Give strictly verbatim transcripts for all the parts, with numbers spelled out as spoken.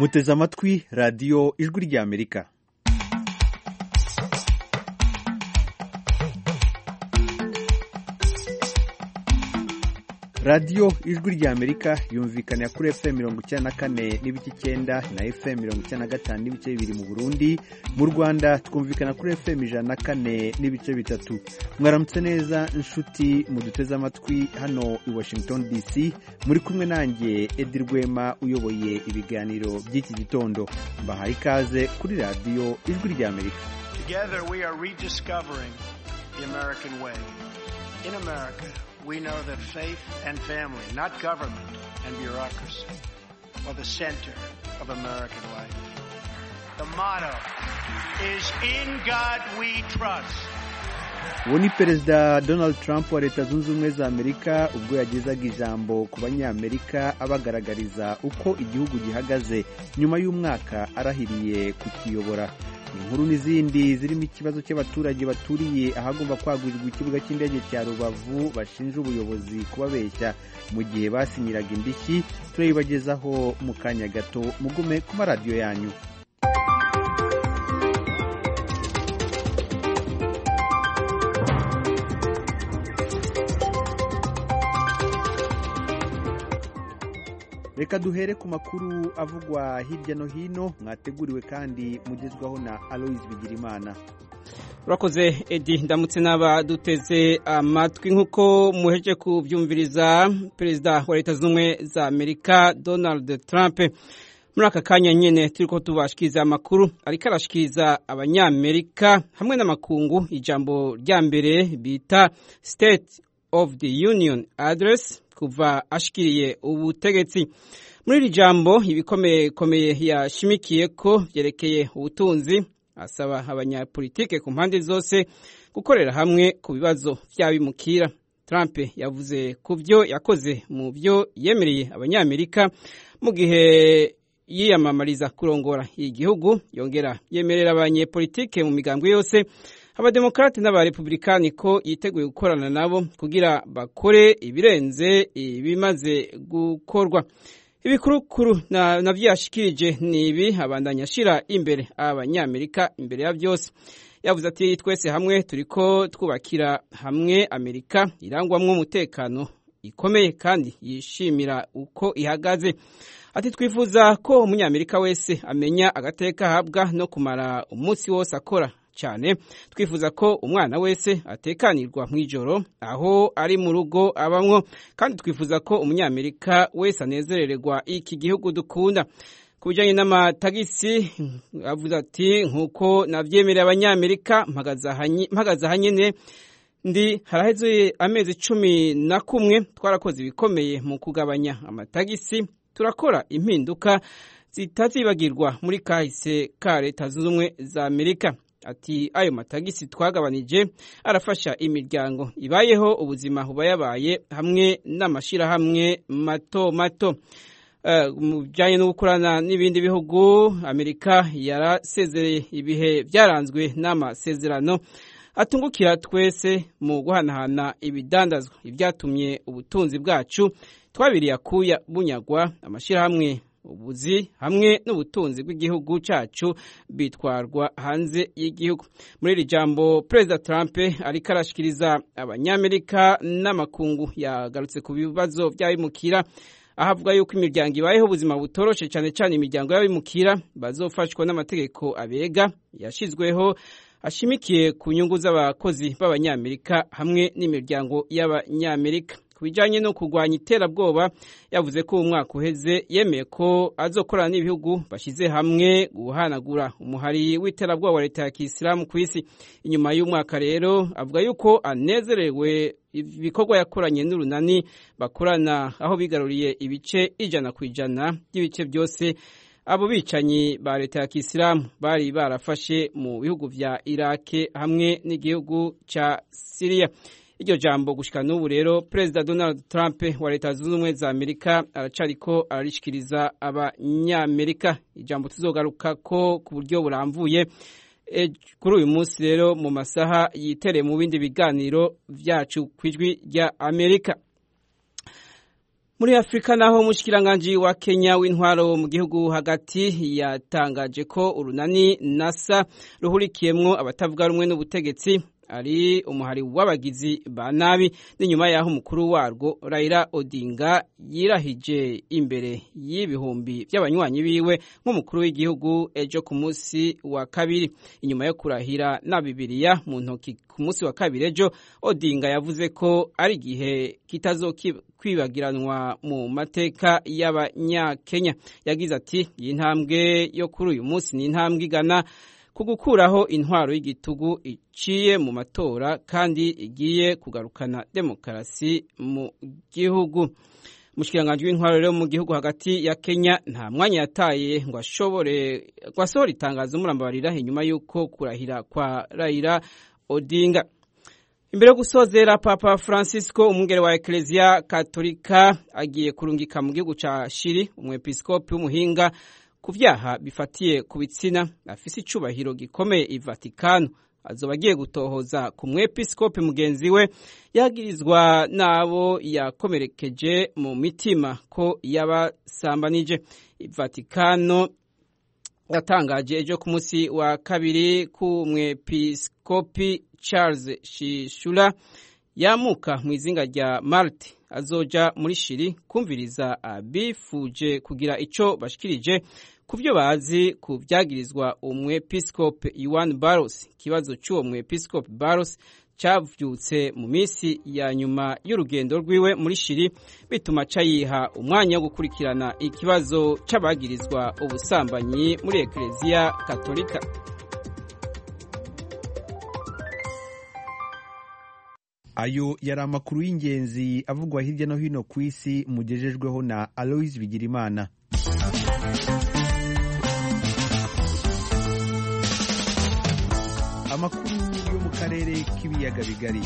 muteze amatwi radiyo ijwi ry'Amerika. radiyo ijwi ry'Amerika yumvikanira kuri F M mirongo icyenda na kane n'ibice icyenda na F M mirongo icyenda na gatanu n'ibice bibiri mu Burundi. Mu Rwanda twumvikana kuri F M ijana na kane n'ibice bitatu. Mwaramutse neza inshuti muduteze amatwi hano i Washington D C, muri kumwe nanjye Edi Rwema uyoboye ibiganiro by'iki gitondo. Mbahaye ikaze kuri radiyo ijwi ry'Amerika. Together we are rediscovering the American way. In America, we know that faith and family, not government and bureaucracy, are the center of American life. The motto is, "In God we trust." Uwo ni Perezida Donald Trump wa Leta Zunze Ubumwe za Amerika ubwo yagezaga ijambo ku banyamerika abagaragariza uko igihugu gihagaze nyuma y'umwaka arahiriye kukiyobora. Inkuru n'izindi zirimo ikibazo cy'abaturage baturiye ahagomba kwagurirwa ikibuga cy'indege cya Rubavu bashinja ubuyobozi kubabeshya mu gihe basinyiraga indishyi, turayibagezaho mu kanya gato. Mugume ku maradiyo yanyu. Reka duhere ku makuru avugwa hirya no hino, mwateguriwe kandi mugezwaho na Alois Bigirimana. Urakoze Edi, ndamutse n'abaduteze amatwi. Nk'uko muheje kubyumviriza, Perezida wa Leta Zunze Ubumwe za Amerika Donald Trump muri aka kanya nyene turiko tubashikiriza amakuru ariko arashikiriza abanyamerika hamwe n'amakungu ijambo rya mbere bita State of the Union Address kuva ashikiriye ubutegetsi. Muri iri jambo ibikomeye komeye yashimikiye ko vyerekeye ubutunzi, asaba abanyapolitike ku mpande zose gukorera hamwe ku bibazo vy'abimukira. Trump yavuze ku byo yakoze mu byo yemereye abanyamerika mu gihe yiyamamariza kurongora igihugu, yongera yemerera abanyepolitike mu migambwe yose, abademokrate n'abarepublikani ko yiteguye gukorana nabo kugira bakore ibirenze ibimaze gukorwa. Ibikurukuru na navyashikirije nibi abandanya ashira imbere abanyamerika imbere ya byose. Yavuze ati twese hamwe turiko twubakira hamwe Amerika irangwamwe umutekano ikomeye kandi yishimira uko ihagaze. Ati twifuza ko umunyamerika wese amenya agateka habwa no kumara umunsi wose akora cyane. Twifuza ko umwana wese atekanirwa mw'ijoro aho ari mu rugo abamwo, kandi twifuza ko umunyamerika wese anezerererwa iki gihugu dukunda. Kubijanye n'amatagisi avuze ati nkuko navyemerera abanyamerika mpagaza hanyene ndi haraheze amezi cumi na kumwe twarakoze ibikomeye mu kugabanya amatagisi, turakora impinduka zitazibagirwa muri kahise ka Leta Zunze Ubumwe za Amerika. Ati ayo matagisi twagabanije arafasha imiryango ibayeho ubuzima bubayabaye hamwe n'amashirahamwe mato mato. Uh, mu bijanye no gukorana n'ibindi bihugu, Amerika yarasezereye ibihe byaranzwe n'amasezerano atungukira twese mu guhanahana ibidandazwa, ibyatumye ubutunzi bwacu twabiriya kuya bunyagwa, amashirahamwe ubuzi hamwe n'ubutunzi bw'igihugu cyacu bitwarwa hanze y'igihugu. Muri iri jambo Perezida Trump ariko arashikiriza abanyamerika n'amakungu yagarutse ku bibazo by'abimukira, ahavuga yuko imiryango ibayeho ubuzima butoroshe, cyane cyane imiryango y'abimukira bazofashwa n'amategeko abega yashizweho ashimikiye ku nyungu z'abakozi b'abanyamerika hamwe n'imiryango y'abanyamerika. Kubijanye no kugwanya iterabwoba, yavuze ko umwaka uheze yemeye ko azokorana n'ibihugu bashize hamwe guhanagura umuhari w'iterabwoba wa leta ya Kisilamu ku isi. Inyuma y'umwaka rero avuga yuko anezerewe ibikorwa yakoranye n'urunani bakorana, aho bigaruriye ibice ijana ku ijana by'ibice byose abo bicanyi ba leta ya Kisilamu bari barafashe mu bihugu vya Iraq hamwe n'igihugu ca Syria. Iryo jambo gushika n'ubu rero Perezida Donald Trump wa Leta Zunze Ubumwe za Amerika aracariko arishikiriza abanyamerika. Ijambo tuzogaruka ko ku buryo buramvuye e, kuri uyu munsi rero mu masaha yitere mu bindi biganiro vyacu kwijwi rya Amerika. Muri Afrika naho umushikiranganje wa Kenya w'intwaro mu gihugu hagati yatangaje ko urunani NASA ruhurikiyemwo abatavuga rumwe n'ubutegetsi ari umuhari w'abagizi ba nabi n'inyuma yaho umukuru warwo Raila Odinga yirahije imbere y'ibihumbi by'abanywanyi biwe nk'umukuru w'igihugu ejo ku munsi wa kabiri. Inyuma yo kurahira na Bibiliya mu ntoki ku munsi wa kabiri ejo, Odinga yavuze ko ari gihe kitazokwibagiranwa mu mateka y'abanyakenya. Yagize ati iyi ntambwe yo kuri uyu munsi ni intambwe igana kugukuraho intwaro y'igitugu iciye mu matora kandi igiye kugarukana demokarasi mu gihugu. Mushikiranganje w'intwaro rero mu gihugu hagati ya Kenya nta mwanya yataye ngo ashobore kwasohora itangazo murambabarira inyuma yuko kurahira kwa Raila Odinga. Imbere yo gusozera, Papa Francisco umwungere wa Ecclesia Katolika agiye kurungika mu gihugu ca Chili umwepiskopi w'umuhinga ku vyaha bifatiye ku bitsina afise icubahiro gikomeye i Vatikano. Azoba agiye gutohoza ku mwepiskopi mugenzi we yagirizwa nabo yakomerekeje mu mitima ko yabasambanije. I Vatikano yatangaje ejo ku munsi wa kabiri ku mwepiskopi Charles Shishula yamuka mu izinga rya Malte azoja muri Chili kumviriza abifuje kugira ico bashikirije kuvyo bazi ku vyagirizwa umwepiskopi Yohani Barros. Kibazo cy'uwo mwepiskopi Barros cyavyutse mu misi ya nyuma y'urugendo rwiwe muri Chili bituma cayiha umwanya wo gukurikirana ikibazo c'abagirizwa ubusambanyi muri Ecclesia Katolika. Ayo yari amakuru y'ingenzi avugwa hirya no hino ku isi mugejejweho na Alois Bigirimana. Amakuru yo mu karere k'ibiyaga bigari.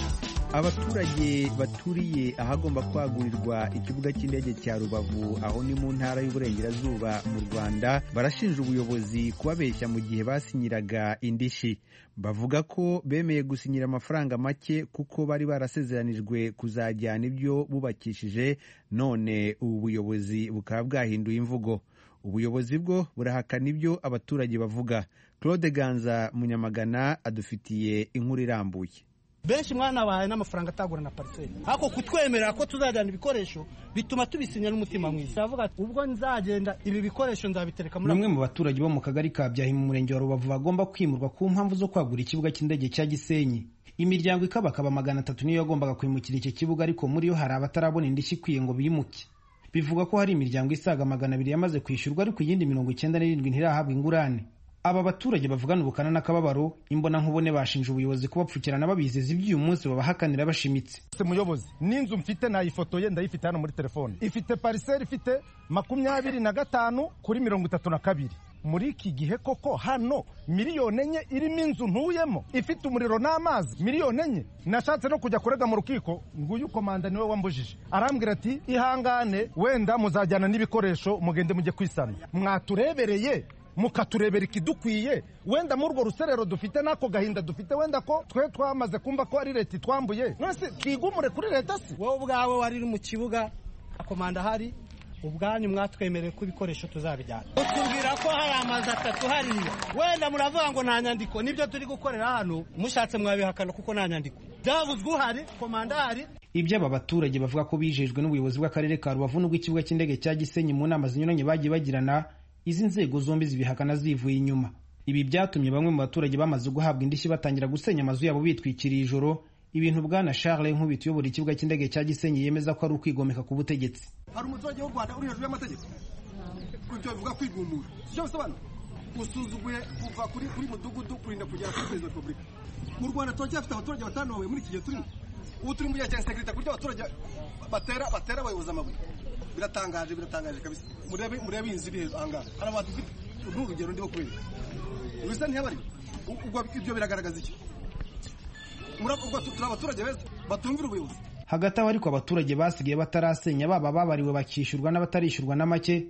Abaturage baturiye ahagomba kwagurirwa ikibuga cy'indege cya Rubavu aho ni mu ntara y'Uburengerazuba mu Rwanda barashinja ubuyobozi kubabeshya mu gihe basinyiraga indishi. Bavuga ko bemeye gusinyira amafaranga make kuko bari barasezeranijwe kuzajyana ibyo bubakishije, none ubu buyobozi bukaba bwahinduye imvugo. Ubuyobozi bwo burahakana ibyo abaturage bavuga. Claude Ganza Munyamagana adufitiye inkuru irambuye. Benshi mwana bahaye n'amafaranga atagura na parcelle. Hako kutwemerera ko tuzajyana ibikoresho bituma tubisinya n'umutima mwiza. Bavuga ubwo nzagenda ibi bikoresho nzabitereka muri. Bamwe mu baturage bo mu kagari ka Byahi mu murenge wa Rubavu bagomba kwimurwa ku mpamvu zo kwagura ikibuga cy'indege cya Gisenyi. Imiryango ikabakaba magana atatu niyo yagombaga kwimukira iki kibuga, ariko muri yo hari abatarabona indishyi ikwiye ngo bimuke. Bivuga ko hari imiryango isaga magana abiri yamaze kwishyurwa, ariko iyindi mirongo icyenda n'irindwi ntirahabwa ingurane. Aba baturage bavugana ubukana n'akababaro imbona nkubone bashinja ubuyobozi kubapfukirana babizeza iby'uyu munsi babahakanira bashimitse. Muyobozi, n'inzu mfite na ifoto ye ndayifite hano muri telefone. Ifite parcelle ifite makumyabiri na gatanu kuri mirongo itatu na kabiri. Muri iki gihe koko hano miliyoni enye irimo inzu ntuyemo ifite umuriro n'amazi miliyoni enye. Nashatse no kujya kurega mu rukiko, nguyu komanda niwe wambujije. Arambwira ati ihangane wenda muzajyana n'ibikoresho mugende mujye kwisana. Mwaturebereye mukaturebera ikidukwiye, wenda muri urwo ruserero dufite nako gahinda dufite, wenda ko twe twamaze kumva ko ari leta twambuye, nose twigumure kuri leta si. Wowe ubwawe wari mu kibuga komanda hari ubwanyu mwatwemereye ko ibikoresho tuzabijyana. Utubwira ko hari amazi atatu hariya, wenda muravuga ngo nta nyandiko. Nibyo turi gukorera hano, mushatse mwabihakana kuko nta nyandiko byavuzwe uhari komanda hari. Ibyo aba baturage bavuga ko bijejwe n'ubuyobozi bw'akarere ka Rubavu n'ubw'ikibuga cy'indege cya Gisenyi mu nama zinyuranye bagiye bagirana, izi nzego zombi zibihakana zivuye inyuma. Ibi byatumye bamwe mu baturage bamaze guhabwa indishyi batangira gusenya amazu yabo bitwikiriye ijoro, ibintu bwana Charles Nkubito uyobora ikibuga cy'indege cya Gisenyi yemeza ko ari ukwigomeka ku butegetsi. Hari umuturage w'u Rwanda uri hejuru y'amategeko kubyo bivuga kwigumura, sicyo bisobanura usuzuguye kuva kuri kuri mudugudu kurinda kugera kuri President wa Republika. Mu Rwanda turacyafite abaturage batanowe muri iki gihe turimo. Ubu turi mu gihe cya security kurya abaturage batera batera abayobozi amabuye. Biratangaje biratangaje kabisa. Murebe murebe inzi bihe anga hari abantu bafite urugero ndibo kubera ubisa ntiyabari ubwo ibyo biragaragaza iki? Murabwo turabaturage beza batumvira ubuyobozi. Hagati aho ariko abaturage basigaye batarasenya baba babariwe bakishyurwa n'abatarishyurwa na make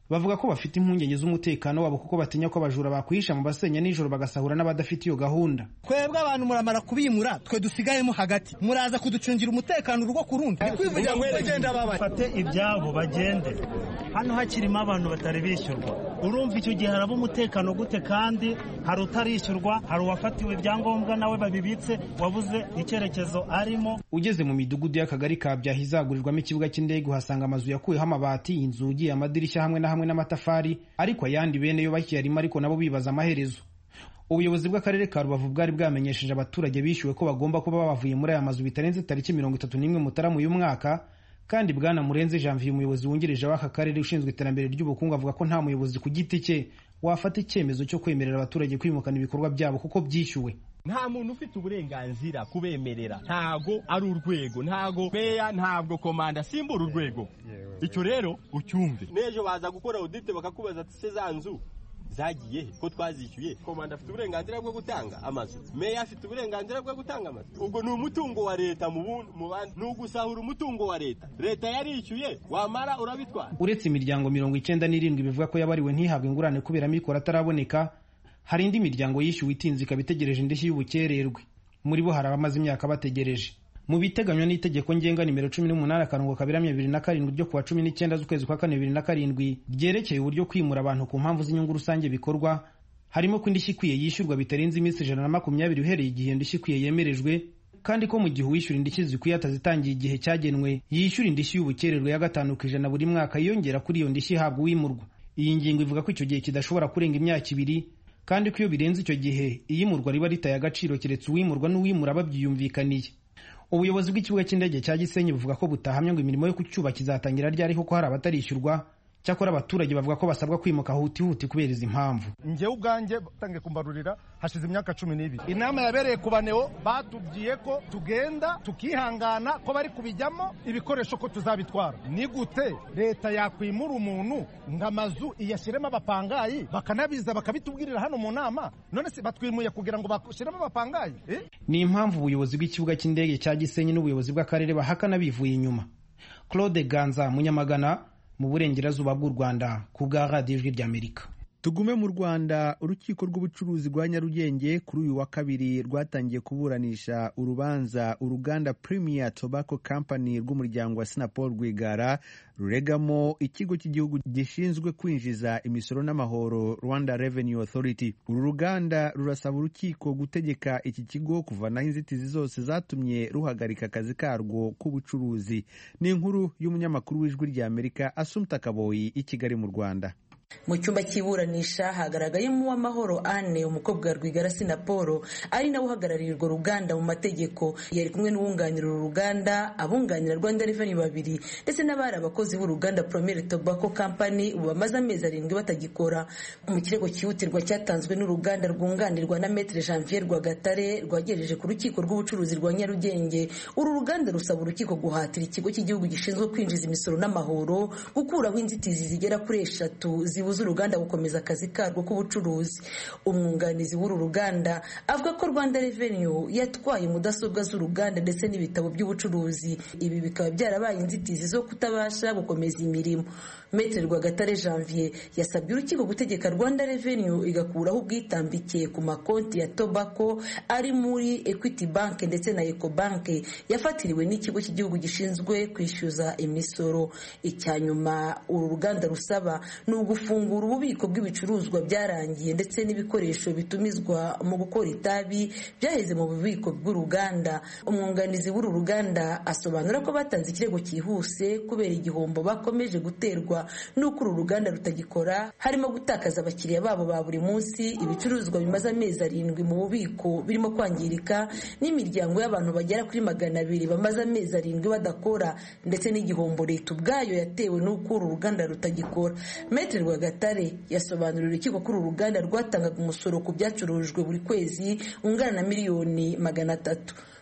bavuga ko bafite impungenge z'umutekano wabo kuko batinya ko abajura bakwihisha mu basenya nijoro bagasahura n'abadafite iyo gahunda. Twebwe abantu muramara kubimura, twe dusigayemo hagati, muraza kuducungira umutekano urugo ku rundi. Nikwivugira ngo bagenda babaye fate ibyabo bagende. Hano hakirimo abantu batari bishyurwa. Urumva icyo gihe haraba umutekano gute kandi hari utarishyurwa, hari uwafatiwe ibyangombwa nawe babibitse wabuze icyerekezo arimo. Ugeze mu midugudu y'akagari ka Byahi izagurirwamo ikibuga cy'indege uhasanga amazu yakuyeho amabati, inzugi, amadirishya hamwe na hamwe n'amatafari, ariko ayandi bene yo bakiyarimo ariko nabo bibaza amaherezo. Ubuyobozi bw'akarere ka Rubavu bwari bwamenyesheje abaturage bishyuwe ko bagomba kuba bavuye muri aya mazu bitarenze tariki mirongo itatu n'imwe Mutarama uyu mwaka, kandi Bwana Murenzi Janvier umuyobozi wungirije w'aka karere ushinzwe iterambere ry'ubukungu avuga ko nta muyobozi ku giti cye wafata icyemezo cyo kwemerera abaturage kwimukana ibikorwa byabo kuko byishyuwe. Nta muntu ufite uburenganzira kubemerera, ntago ari urwego, ntago meya, ntabwo komanda, simbura urwego. Icyo rero ucyumve. Nejo baza gukora audit bakakubaza ati se zanzu zagiye ko twazishyuye, komanda afite uburenganzira bwo gutanga amazu, meya afite uburenganzira bwo gutanga amazu. Ubwo ni umutungo wa leta mu mu bandi, n'ugusahura umutungo wa leta. Leta yarishyuye, wamara urabitwara. Uretse imiryango mirongo icyenda n'irindwi bivuga ko yabariwe ntihabwe ingurane kubera amikoro ataraboneka, hari indi miryango yishyuwe itinze ikaba itegereje indishyi y'ubukererwe. Muri bo hari abamaze imyaka bategereje. Mu biteganywa n'itegeko ngenga nimero cumi n'umunani akarongo kaberamye bibiri na karindwi ryo kuwa cumi n'icyenda z'ukwezi kwa kane bibiri na karindwi ryerekeye uburyo kwimura abantu ku mpamvu z'inyungu rusange bikorwa, harimo ko indishyi ikwiye yishyurwa bitarenze iminsi ijana na makumyabiri uhereye igihe indishyi ikwiye yemerejwe, kandi ko mu gihe uwishyura indishyi zikwiye atazitangiye igihe cyagenwe yishyura indishyi y'ubukererwe ya gatanu ku ijana buri mwaka yongera kuri iyo ndishyi ihabwa uwimurwa. Iyi ngingo ivuga ko icyo gihe kidashobora kurenga imyaka ibiri, kandi ko iyo birenze icyo gihe iyimurwa riba ritaye agaciro keretse uwimurwa n'uwimura babyiyumvikaniye. Ubuyobozi bw'ikibuga cy'indege cya Gisenyi buvuga ko butahamya ngo imirimo yo kucyubaka izatangira ryari kuko hari abatarishyurwa, cyakora abaturage bavuga ko basabwa kwimuka huti huti kubera izi mpamvu. Njyewe ubwanjye tange kumbarurira hashize imyaka cumi n'ibiri. Inama yabereye ku baneo batubwiye ko tugenda tukihangana ko bari kubijyamo ibikoresho ko tuzabitwara. Ni gute leta yakwimura umuntu ngamazu iyashyiremo abapangayi bakanabiza bakabitubwirira hano mu nama, none se batwimuye kugira ngo bashyiremo abapangayi eh? Ni impamvu ubuyobozi bw'ikibuga cy'indege cya Gisenyi n'ubuyobozi bw'akarere bahakana bivuye inyuma. Claude Ganza Munyamagana mu burengerazuba bw'u Rwanda ku bwa Radio Ijwi ry'Amerika. Tugume mu Rwanda, urukiko rw'ubucuruzi rwa Nyarugenge kuri uyu wa kabiri rwatangiye kuburanisha urubanza uruganda Premier Tobacco Company rw'umuryango wa Sinapol Rwigara ruregamo ikigo cy'igihugu gishinzwe kwinjiza imisoro n'amahoro Rwanda Revenue Authority. Uru ruganda rurasaba urukiko gutegeka iki kigo kuvanaho inzitizi zose zatumye ruhagarika akazi karwo k'ubucuruzi. Ni inkuru y'umunyamakuru w'Ijwi ry'Amerika Assumpta Kaboyi i Kigali mu Rwanda. Mu cyumba cy'iburanisha hagaragayemo Uwamahoro Anne umukobwa wa Rwigara Sinapol ari nawe uhagarariye urwo ruganda mu mategeko, yari kumwe n'uwunganira uru ruganda, abunganira Rwanda Revenue babiri ndetse n'abari abakozi b'uruganda Premier Tobacco Company ubu bamaze amezi arindwi batagikora. Mu kirego cyihutirwa cyatanzwe n'uruganda rwunganirwa na Maître Janvier Rwagatare rwagejeje ku rukiko rw'ubucuruzi rwa Nyarugenge, uru ruganda rusaba urukiko guhatira ikigo cy'igihugu gishinzwe kwinjiza imisoro n'amahoro gukuraho inzitizi zigera kuri eshatu zibuza uruganda gukomeza akazi karwo k'ubucuruzi. Umwunganizi w'uru ruganda avuga ko Rwanda Revenue yatwaye mudasobwa z'uruganda ndetse n'ibitabo by'ubucuruzi, ibi bikaba byarabaye inzitizi zo kutabasha gukomeza imirimo. Maître Rwagatare Janvier yasabye urukiko gutegeka Rwanda Revenue igakuraho ubwitambike ku makonti ya Tobacco ari muri Equity Bank ndetse na Ecobank yafatiriwe n'ikigo cy'igihugu gishinzwe kwishyuza imisoro. Icyanyuma uru ruganda rusaba ni ugufungura ububiko bw'ibicuruzwa byarangiye ndetse n'ibikoresho bitumizwa mu gukora itabi byaheze mu bubiko bw'uruganda. Umwunganizi w'uru ruganda asobanura ko batanze ikirego cyihuse kubera igihombo bakomeje guterwa nuko uru ruganda rutagikora, harimo gutakaza abakiriya babo ba buri munsi, ibicuruzwa bimaze amezi arindwi mu bubiko birimo kwangirika, n'imiryango y'abantu bagera kuri magana abiri bamaze amezi arindwi badakora, ndetse n'igihombo leta ubwayo yatewe nuko uru ruganda rutagikora. Maître Rwagatare yasobanurira urukiko ko uru ruganda rwatangaga umusoro ku byacurujwe buri kwezi ungana na miliyoni magana atatu.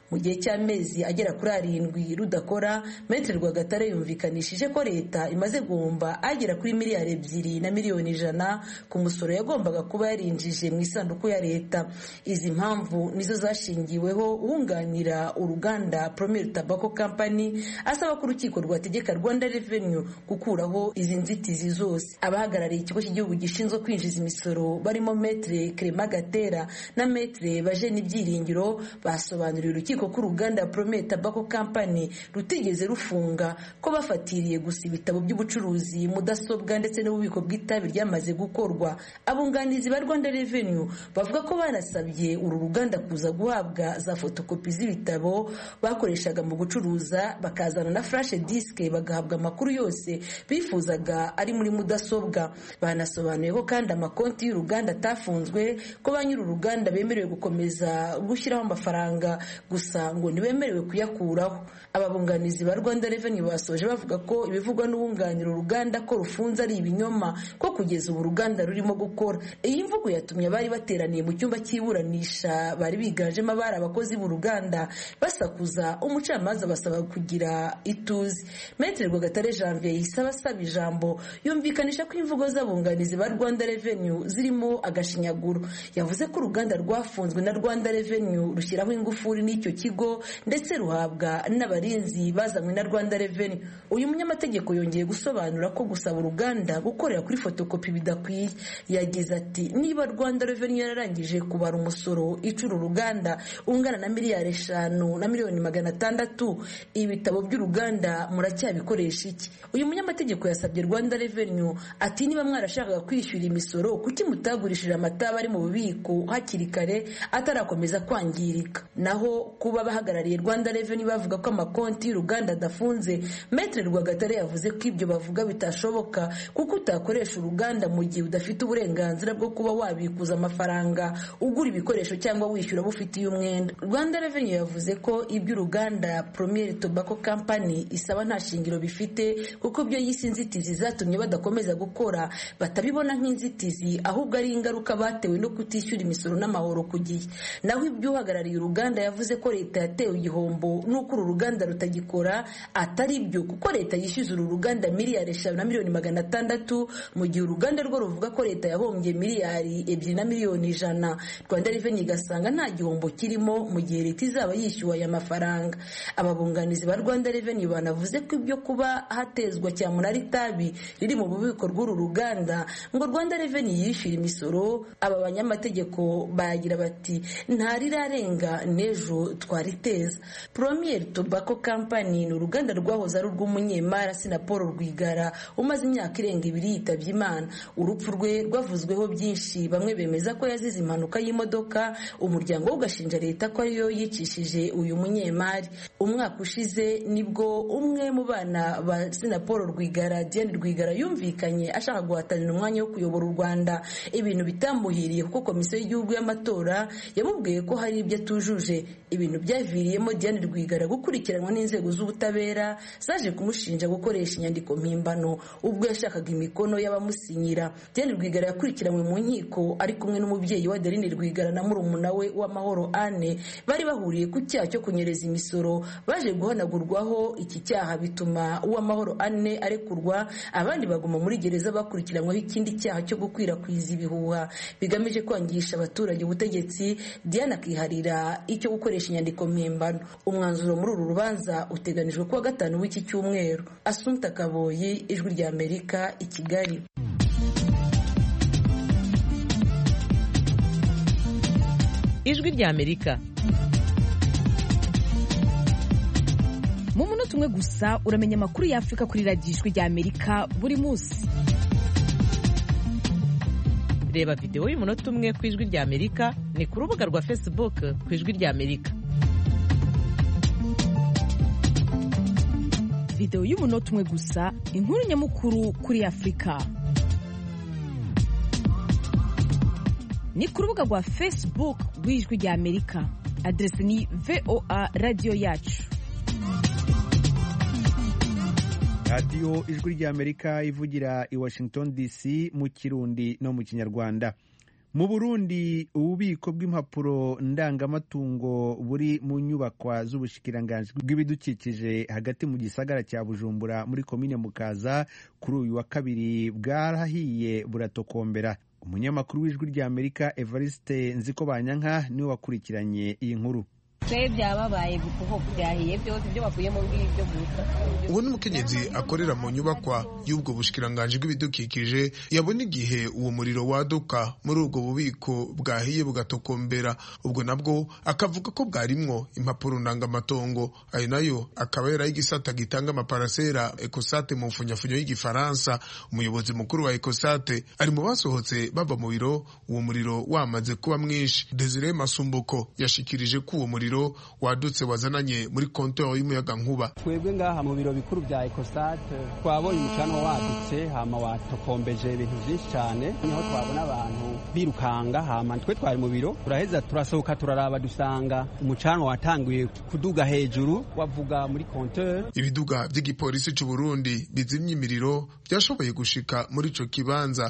mu gihe cy'amezi agera kuri arindwi rudakora. Maître Rwagatare yumvikanishije ko leta imaze guhomba agera kuri miliyari ebyiri na miliyoni ijana ku musoro yagombaga kuba yarinjije mu isanduku ya leta. Izi mpamvu nizo zashingiweho uwunganira uruganda Premier Tobacco Company asaba ko urukiko rwategeka Rwanda Revenue gukuraho izi nzitizi zose. Abahagarariye ikigo cy'igihugu gishinzwe kwinjiza imisoro barimo Maître Clement Gatera na Maître Bajeni Byiringiro basobanuriye urukiko ko uruganda Premier Tobacco Company rutigeze rufunga, ko bafatiriye gusa ibitabo by'ubucuruzi, mudasobwa ndetse n'ububiko bw'itabi ryamaze gukorwa. Abunganizi ba Rwanda Revenue bavuga ko banasabye uru ruganda kuza guhabwa za fotokopi z'ibitabo bakoreshaga mu gucuruza, bakazana na flash disk bagahabwa amakuru yose bifuzaga ari muri mudasobwa. Banasobanuye ko kandi amakonti y'uruganda atafunzwe, ko ba nyiri uruganda bemerewe gukomeza gushyiraho amafaranga gusa ngo ntibemerewe kuyakuraho. Ababunganizi ba Rwanda Revenue basoje bavuga ko ibivugwa n'uwunganira uruganda ko rufunze ari ibinyoma, ko kugeza ubu uruganda rurimo gukora. Iyi mvugo yatumye abari bateraniye mu cyumba cy'iburanisha bari biganjemo abari abakozi b'uruganda basakuza, umucamanza basaba kugira ituze. Maître Rwagatare Janvier yisaba asaba ijambo yumvikanisha ko imvugo z'abunganizi ba Rwanda Revenue zirimo agashinyaguro. Yavuze ko uruganda rwafunzwe na Rwanda Revenue rushyiraho ingufuri n'icyo kigo ndetse ruhabwa n'abarinzi bazanywe na Rwanda Revenue. Uyu munyamategeko yongeye gusobanura ko gusaba uruganda gukorera kuri fotokopi bidakwiye. Yagize ati niba Rwanda Revenue yararangije kubara umusoro icura uruganda ungana na miliyari eshanu na miliyoni magana atandatu, ibitabo by'uruganda muracyabikoresha iki? Uyu munyamategeko yasabye Rwanda Revenue ati niba mwarashakaga kwishyura imisoro kuki mutagurishije amata ari mu bubiko hakiri kare atarakomeza kwangirika? Naho kuba bahagarariye Rwanda Revenue bavuga ko amakonti y'uruganda adafunze, Maître Rwagatare yavuze ko ibyo bavuga bitashoboka kuko utakoresha uruganda mu gihe udafite uburenganzira bwo kuba wabikuza amafaranga ugura ibikoresho cyangwa wishyura bufitiye umwenda. Rwanda Revenue yavuze ko ibyo uruganda Premier Tobacco Company isaba nta shingiro bifite kuko byo yise inzitizi zatumye badakomeza gukora batabibona nk'inzitizi ahubwo ari ingaruka batewe no kutishyura imisoro n'amahoro ku gihe. Naho ibyo uhagarariye uruganda yavuze ko leta yatewe igihombo n'uko uru ruganda rutagikora atari byo, kuko leta yishyuza uru ruganda miliyari eshanu na miliyoni magana atandatu mu gihe uruganda rwo ruvuga ko leta yahombye miliyari ebyiri na miliyoni ijana. Rwanda Revenue igasanga nta gihombo kirimo mu gihe leta izaba yishyuwe aya mafaranga. Ababunganizi ba Rwanda Revenue banavuze ko ibyo kuba hatezwa cyamunara itabi riri mu bubiko bw'uru ruganda ngo Rwanda Revenue yishyura imisoro, aba banyamategeko bagira bati nta rirarenga n'ejo twariteza. Premier Tobacco Company ni uruganda rwahoze ari urw'umunyemari Asina Paul Rwigara umaze imyaka irenga ibiri yitabye Imana. Urupfu rwe rwavuzweho byinshi, bamwe bemeza ko yazize impanuka y'imodoka, umuryango ugashinja leta ko ariyo yicishije uyu munyemari. Umwaka ushize nibwo umwe mu bana ba Asina Paul Rwigara, Diane Rwigara, yumvikanye ashaka guhatanira umwanya wo kuyobora u Rwanda, ibintu bitamuhiriye kuko komisiyo y'igihugu y'amatora yamubwiye ko hari ibyo atujuje. Ibintu byaviriyemo Diane Rwigara gukurikiranwa n'inzego z'ubutabera zaje kumushinja gukoresha inyandiko mpimbano ubwo yashakaga imikono y'abamusinyira. Diane Rwigara yakurikiranywe mu nkiko ari kumwe n'umubyeyi wa Adeline Rwigara na murumuna we w'Amahoro Anne, bari bahuriye ku cyaha cyo kunyereza imisoro. Baje guhanagurwaho iki cyaha bituma uw'Amahoro Anne arekurwa, abandi baguma muri gereza bakurikiranyweho ikindi cyaha cyo gukwirakwiza ibihuha bigamije kwangisha abaturage ubutegetsi. Diane akiharira icyo gukoresha inyandiko mpimbano. Umwanzuro muri uru rubanza uteganijwe kuwa gatanu w'iki cyumweru. Assumpta Kaboyi, Ijwi rya Amerika, i Kigali. Ijwi rya Amerika. Mu munota umwe gusa uramenya amakuru ya Afrika kuri radiyo Ijwi rya Amerika buri munsi. Reba video y'umunota umwe ku Ijwi rya Amerika ni ku rubuga rwa Facebook ku Ijwi rya Amerika. Video y'umunota umwe gusa, inkuru nyamukuru kuri Afrika. Ni ku rubuga rwa Facebook rw'Ijwi rya Amerika. Adresi ni V O A Radio Yacu. radiyo Ijwi rya Amerika ivugira i Washington D C mu Kirundi no mu Kinyarwanda. mu Burundi ububiko bw'impapuro ndangamatungo buri mu nyubakwa z'ubushikiranganji bw'ibidukikije hagati mu gisagara cya Bujumbura muri komine Mukaza kuri uyu wa kabiri bwarahiye buratokombera. Umunyamakuru w'Ijwi ry'Amerika Evariste Nzikobanyanka niwe wakurikiranye iyi nkuru. Twe byababaye kuko byahiye byose byo bavuye mu ngibyo gusa. Uwo ni umukenyezi akorera mu nyubakwa y'ubwo bushikiranganje bw'ibidukikije yabona igihe uwo muriro waduka muri ubwo bubiko bwahiye bugatokombera. Ubwo nabwo akavuga ko bwarimwo impapuro ndangamatongo, ayo nayo akaba yari igisata gitanga amaparasera Ecosate mu mfunyafunyo y'igifaransa. Umuyobozi mukuru wa Ecosate ari mu basohotse bava mu biro uwo muriro wamaze kuba mwinshi. Desire Masumbuko yashikirije ko uwo muriro wadutse wazananye muri kontor y'umuyaga nkuba. Twebwe ngaha mu biro bikuru bya Ecosate twabonye umucano wadutse hama watokombeje ibintu byinshi cyane, niho twabona abantu birukanga. Hama twe twari mu biro turaheza turasohoka turaraba dusanga umucano watanguye kuduga hejuru wavuga muri kontor. Ibiduga by'igipolisi cy'u Burundi bizimya imiriro byashoboye gushika muri ico kibanza.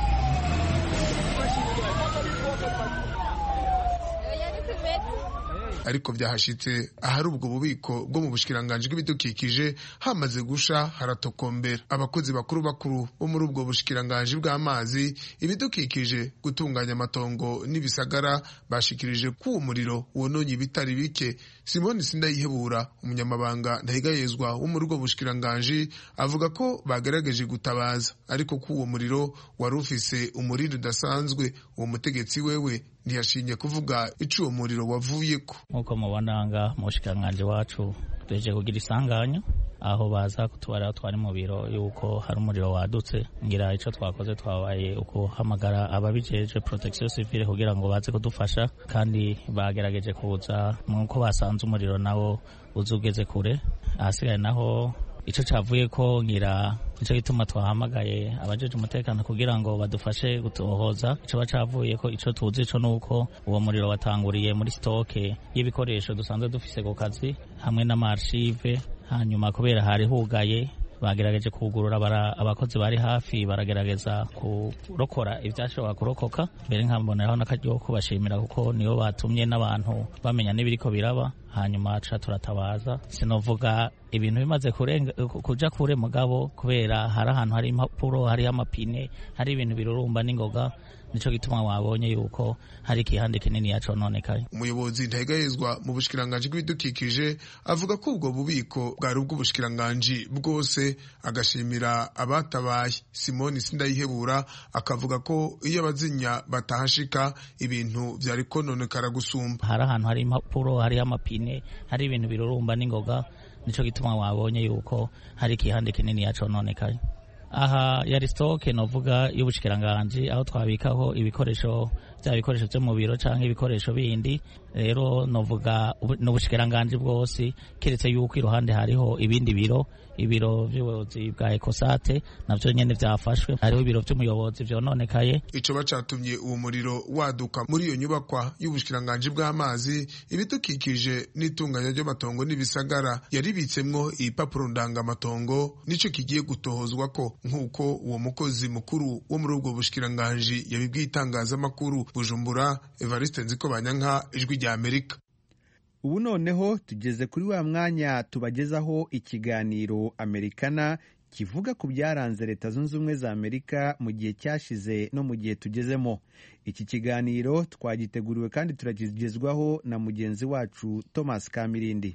Ariko byahashitse ahari ubwo bubiko bwo mu bushikiranganje bw'ibidukikije hamaze gusha haratokombera. Abakozi bakuru bakuru bo muri ubwo bushikiranganje bw'amazi, ibidukikije, gutunganya amatongo n'ibisagara bashikirije ko uwo muriro wononye ibitari bike. Simoni Sindayihebura, umunyamabanga ndahigayezwa wo muri ubwo bushikiranganje, avuga ko bagerageje gutabaza ariko ko uwo muriro wari ufise umuriro udasanzwe. Uwo mutegetsi wewe ntiyashinye kuvuga ico uwo muriro wavuyeko. Nkuko mubona nga mu bushikiranganje wacu tweje kugira isanganya aho baza kutubara twari mu biro yuko hari umuriro wadutse. Ngira ico twakoze twabaye uko hamagara ababijeje protection civile kugira ngo baze kudufasha, kandi bagerageje kuza nkuko basanze umuriro nawo uzugeze kure. Ahasigaye naho ico cavuye ko ngira nico gituma twahamagaye abajeje umutekano kugira ngo badufashe gutohoza ico bacavuye ko. Ico tuzi ico nuko uwo muriro watanguriye muri stoke y'ibikoresho dusanzwe dufise ku kazi hamwe n'amarchive, hanyuma kubera hari hugaye bagerageje kugurura abakozi bari hafi baragerageza kurokora ivyashobora kurokoka. Mbere nkamboneraho n'akaryo kubashimira kuko niyo batumye n'abantu bamenya n'ibiriko biraba, hanyuma ca turatabaza. Sinovuga ibintu bimaze kurenga kuja kure mugabo kubera hari ahantu hari impapuro, hari amapine, hari ibintu birurumba n'ingoga, nico gituma wabonye yuko hari ikihande kinini yacononekaye. Umuyobozi ndahigayezwa mu bushikiranganje bw'ibidukikije avuga ko ubwo bubiko bwari ubw'ubushikiranganje bwose, agashimira abatabaye. Simoni Sindayihebura akavuga ko iyo abazinya batahashika ibintu vyari kononekara gusumba. Hari ahantu hari impapuro, hari amapine, hari ibintu birurumba n'ingoga, nico gituma wabonye yuko hari ikihande kinini yacononekaye. Aha yari stoke novuga y'ubushikiranganje aho twabikaho ibikoresho bya bikoresho byo mu biro canke ibikoresho bindi. Rero novuga n'ubushikiranganje bwose kiretse yuko iruhande hariho ibindi biro, ibiro by'ubuyobozi bwa Ecosate navyo nyene vyafashwe, hariho ibiro by'umuyobozi vyononekaye. Ico bacatumye uwo muriro waduka muri iyo nyubakwa y'ubushikiranganje bw'amazi, ibidukikije n'itunganya ry'amatongo n'ibisagara yaribitsemwo ibipapuro ndangamatongo, nico kigiye gutohozwa ko nkuko uwo mukozi mukuru wo muri ubwo bushikiranganje yabibwiye itangazamakuru. Bujumbura, Evariste Nzikobanyanka, Ijwi ry'Amerika. Ubu noneho tugeze kuri wa mwanya tubagezaho ikiganiro Amerikana kivuga ku byaranze Leta Zunze Ubumwe za Amerika mu gihe cyashize no mu gihe tugezemo. Iki kiganiro twagiteguriwe kandi turakigezwaho na mugenzi wacu Thomas Kamirindi.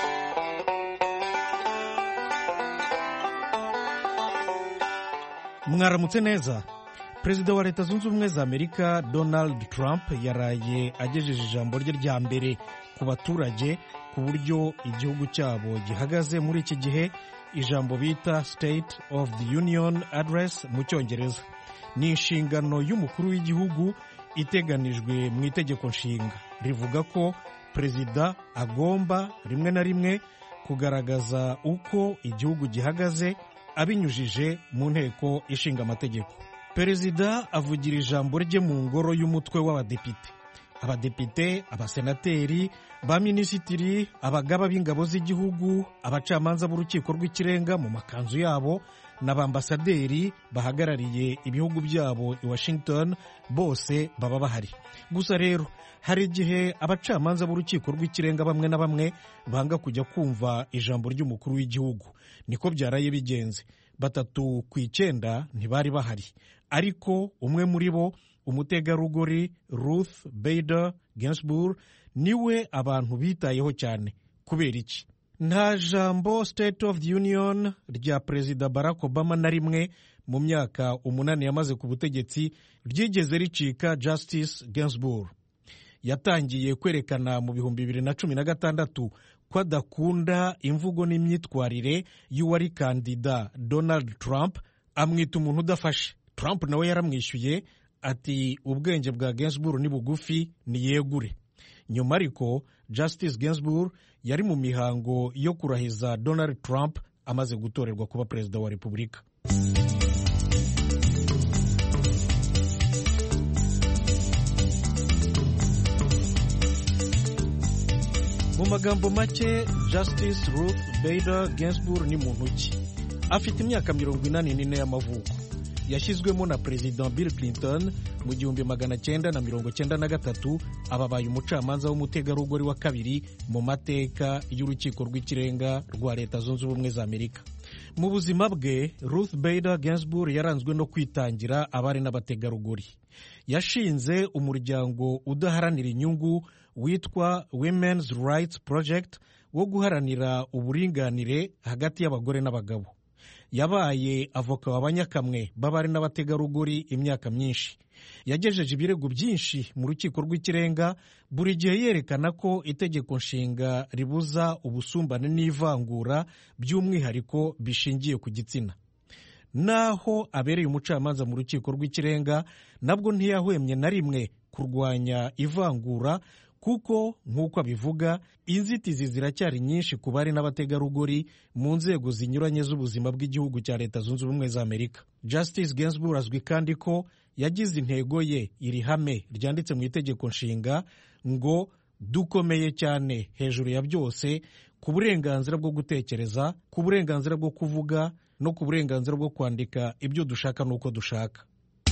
Mwaramutse neza. Perezida wa Leta Zunze Ubumwe za Amerika Donald Trump yaraye agejeje ijambo rye rya mbere ku baturage ku buryo igihugu cyabo gihagaze muri iki gihe, ijambo bita State of the Union Address mu Cyongereza. Ni inshingano y'umukuru w'igihugu iteganijwe mu itegeko nshinga, rivuga ko perezida agomba rimwe na rimwe kugaragaza uko igihugu gihagaze abinyujije mu nteko ishinga amategeko. Perezida avugira ijambo rye mu ngoro y'umutwe w'abadepite. abadepite, abasenateri, ba minisitiri, abagaba b'ingabo z'igihugu, abacamanza b'urukiko rw'ikirenga mu makanzu yabo n'abambasaderi bahagarariye ibihugu byabo i Washington, bose baba bahari. Gusa rero hari igihe abacamanza b'urukiko rw'ikirenga bamwe na bamwe banga kujya kumva ijambo ry'umukuru w'igihugu. Niko byaraye bigenze. Batatu ku icyenda ntibari bahari, ariko umwe muri bo, umutegarugori Ruth Bader Ginsburg, niwe abantu bitayeho cyane. Kubera iki? Nta jambo State of the Union rya Perezida Barack Obama na rimwe mu myaka umunani yamaze ku butegetsi ryigeze ricika Justice Ginsburg. Yatangiye kwerekana mu bihumbi bibiri na cumi na gatandatu ko adakunda imvugo n'imyitwarire y'uwari kandida Donald Trump, amwita umuntu udafashe. Trump nawe yaramwishyuye ati ubwenge bwa Ginsburg ni bugufi, ni yegure. Nyuma ariko Justice Ginsburg yari mu mihango yo kurahiza Donald Trump amaze gutorerwa kuba perezida wa Repubulika. Mu magambo make, Justice Ruth Bader Ginsburg ni muntu ki? Afite imyaka mirongo inani n'ine y'amavuko. Yashyizwemo na Perezida Bill Clinton mu gihumbi magana cyenda na mirongo cyenda na gatatu, ababaye umucamanza w'umutegarugori wa kabiri mu mateka y'urukiko rw'ikirenga rwa Leta Zunze Ubumwe za Amerika. Mu buzima bwe, Ruth Bader Ginsburg yaranzwe no kwitangira abari n'abategarugori. Yashinze umuryango udaharanira inyungu witwa Women's Rights Project wo guharanira uburinganire hagati y'abagore n'abagabo. Yabaye avoka w'abanyakamwe b'abari n'abategarugori imyaka myinshi. Yagejeje ibirego byinshi mu rukiko rw'ikirenga, buri gihe yerekana ko itegeko nshinga ribuza ubusumbane n'ivangura by'umwihariko bishingiye ku gitsina. Naho abereye umucamanza mu rukiko rw'ikirenga, nabwo ntiyahwemye na rimwe kurwanya ivangura, kuko nk'uko abivuga, inzitizi ziracyari nyinshi ku bari n'abategarugori mu nzego zinyuranye z'ubuzima bw'igihugu cya Leta Zunze Ubumwe za Amerika. Justice Ginsburg azwi kandi ko yagize intego ye iri hame ryanditse mu itegeko nshinga ngo dukomeye cyane hejuru ya byose ku burenganzira bwo gutekereza, ku burenganzira bwo kuvuga no ku burenganzira bwo kwandika ibyo dushaka n'uko dushaka.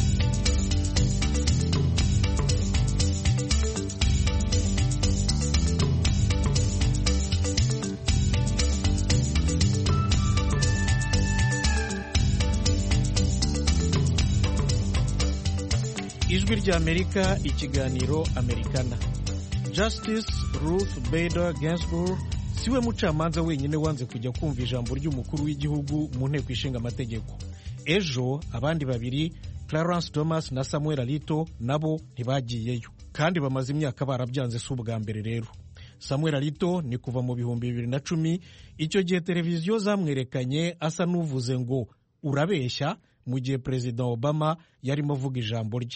Ijwi rya Amerika, ikiganiro Amerikana. Justice Ruth Bader Ginsburg siwe mucamanza wenyine wanze kujya kumva ijambo ry'umukuru w'igihugu mu nteko ishinga amategeko. Ejo abandi babiri, Clarence Thomas na Samuel Alito, nabo ntibagiyeyo, kandi bamaze imyaka barabyanze si ubwa mbere rero. Samuel Alito ni kuva mu bihumbi bibiri na cumi, icyo gihe televiziyo zamwerekanye asa n'uvuze ngo urabeshya, mu gihe Perezida Obama yarimo avuga ijambo rye.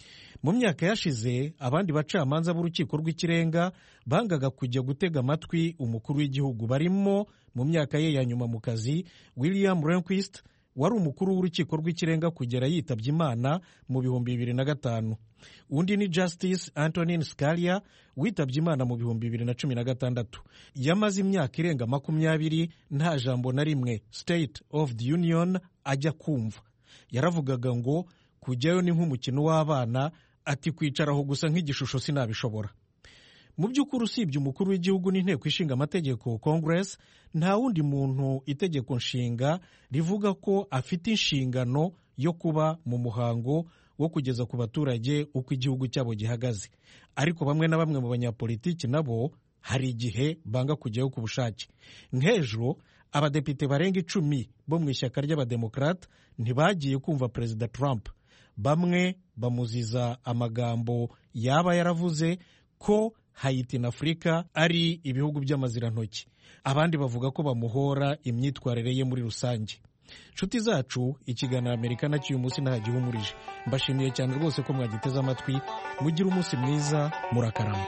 Mu myaka yashize, abandi bacamanza b'urukiko rw'ikirenga bangaga kujya gutega amatwi umukuru w'igihugu, barimo mu myaka ye ya nyuma mu kazi William Rehnquist, wari umukuru w'urukiko rw'ikirenga kugera yitabye Imana mu bihumbi bibiri na gatanu. Undi ni Justice Antonin Scalia, witabye Imana mu bihumbi bibiri na cumi na gatandatu. Yamaze imyaka irenga makumyabiri nta jambo na rimwe State of the Union ajya kumva. Yaravugaga ngo kujyayo ni nk'umukino w'abana, ati kwicaraho gusa nk'igishusho sinabishobora. Mu by'ukuri usibye umukuru w'igihugu n'inteko ishinga amategeko Congress, nta wundi muntu itegeko nshinga rivuga ko afite inshingano yo kuba mu muhango wo kugeza ku baturage uko igihugu cyabo gihagaze. Ariko bamwe na bamwe mu banyapolitiki nabo hari igihe banga kujyayo ku bushake. Nk'ejo abadepite barenga icumi bo mu ishyaka ry'abademokrate ntibagiye kumva Perezida Trump. Bamwe bamuziza amagambo yaba yaravuze ko Haiti na Afurika ari ibihugu by'amazirantoki. Abandi bavuga ko bamuhora imyitwarire ye muri rusange. Nshuti zacu, ikiganiro Amerikana cy'uyu munsi ntahagihumurije. Mbashimiye cyane rwose ko mwagiteze amatwi. Mugire umunsi mwiza, murakarama.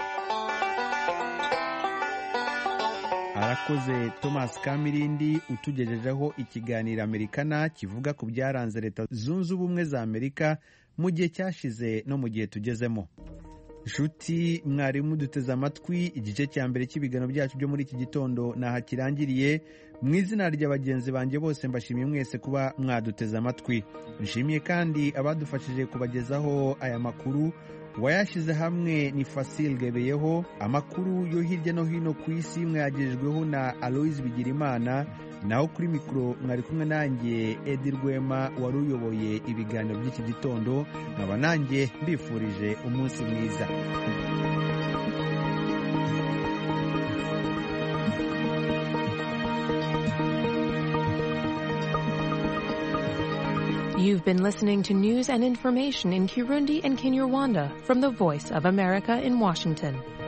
Arakoze Thomas Kamirindi utugejejeho ikiganiro Amerikana kivuga ku byaranze Leta Zunze Ubumwe za Amerika mu gihe cyashize no mu gihe tugezemo. nshuti mwarimu duteze amatwi, igice cya mbere cy'ibiganiro byacu byo muri iki gitondo naha kirangiriye. Mu izina rya bagenzi banjye bose mbashimiye mwese kuba mwaduteze amatwi. Nshimiye kandi abadufashije kubagezaho aya makuru. Wayashyize hamwe ni Fasil Gebeyeho. Amakuru yo hirya no hino ku isi mwayagejejweho na Aloise Bigirimana, naho kuri mikoro mwari kumwe nanjye Edi Rwema wari uyoboye ibiganiro by'iki gitondo. Nkaba nanjye mbifurije umunsi mwiza. You've been listening to news and information in Kirundi and Kinyarwanda from the Voice of America in Washington.